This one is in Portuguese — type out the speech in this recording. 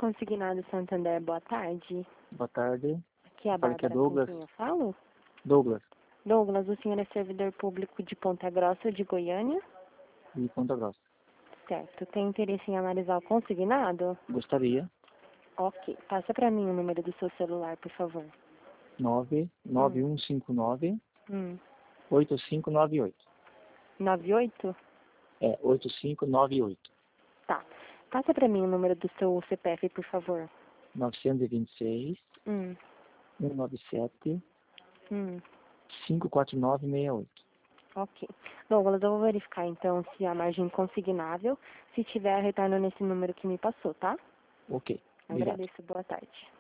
Consignado Santander, boa tarde. Boa tarde. Aqui é a Fala que é Bárbara, com Douglas. quem eu falo? Douglas, Douglas, o senhor é servidor público de Ponta Grossa de Goiânia? de Ponta Grossa. Certo. Tem interesse em analisar o consignado? Gostaria. Ok. Passa para mim o número do seu celular, por favor. 99159 Hum. 8598. 98? É, 8598. Tá. Passa para mim o número do seu CPF, por favor. 926 Hum. 197 Hum. 54968. Ok. Douglas, eu vou verificar então se a margem consignável. Se tiver, retorno nesse número que me passou, tá? Ok. Obrigado. Agradeço. Boa tarde.